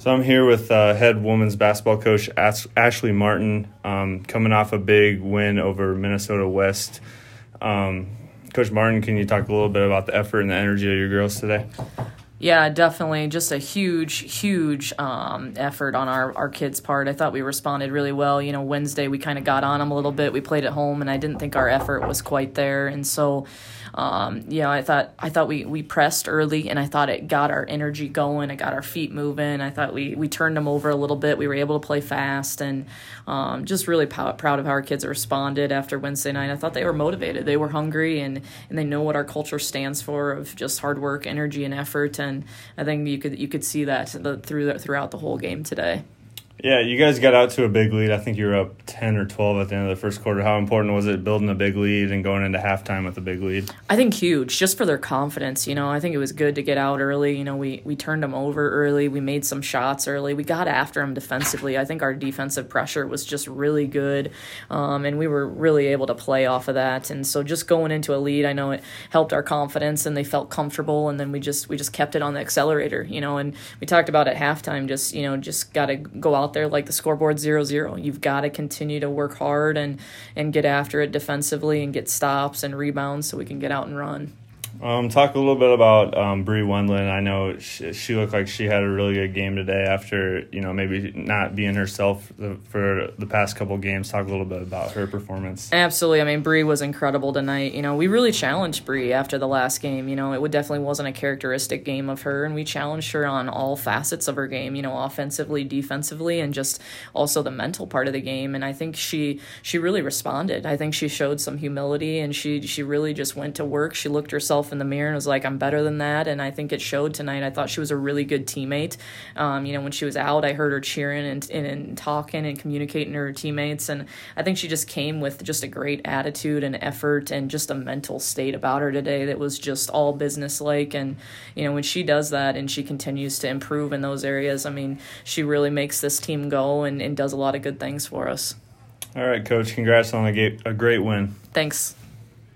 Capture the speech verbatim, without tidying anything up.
So I'm here with uh, head women's basketball coach Ash- Ashley Martin, um, coming off a big win over Minnesota West. Um, Coach Martin, can you talk a little bit about the effort and the energy of your girls today? Yeah, definitely. Just a huge, huge um, effort on our, our kids' part. I thought we responded really well. You know, Wednesday we kind of got on them a little bit. We played at home, and I didn't think our effort was quite there. And so, um, you know, I thought I thought we, we pressed early, and I thought it got our energy going. It got our feet moving. I thought we, we turned them over a little bit. We were able to play fast, and um, just really p- proud of how our kids responded after Wednesday night. I thought they were motivated. They were hungry, and, and they know what our culture stands for of just hard work, energy, and effort. And And I think you could you could see that the, through the, throughout the whole game today. Yeah, you guys got out to a big lead. I think you were up ten or twelve at the end of the first quarter. How important was it building a big lead and going into halftime with a big lead? I think huge, just for their confidence. You know, I think it was good to get out early. You know, we, we turned them over early. We made some shots early. We got after them defensively. I think our defensive pressure was just really good, um, and we were really able to play off of that. And so just going into a lead, I know it helped our confidence, and they felt comfortable, and then we just we just kept it on the accelerator, you know. And we talked about at halftime, just, you know, just got to go out there like the scoreboard zero zero. You've got to continue to work hard and, and get after it defensively and get stops and rebounds so we can get out and run. Um, talk a little bit about um, Bree Wendland. I know she, she looked like she had a really good game today after, you know, maybe not being herself the, for the past couple games. Talk a little bit about her performance. Absolutely. I mean, Bree was incredible tonight. You know, we really challenged Bree after the last game. You know, it would definitely wasn't a characteristic game of her, and we challenged her on all facets of her game, you know, offensively, defensively, and just also the mental part of the game. And I think she she really responded. I think she showed some humility, and she she really just went to work. She looked herself in the mirror and was like, I'm better than that. And I think it showed tonight. I thought she was a really good teammate. Um, you know, when she was out, I heard her cheering and, and, and talking and communicating to her teammates. And I think she just came with just a great attitude and effort and just a mental state about her today that was just all business-like. And, you know, when she does that and she continues to improve in those areas, I mean, she really makes this team go and, and does a lot of good things for us. All right, Coach. Congrats on a, ga- a great win. Thanks.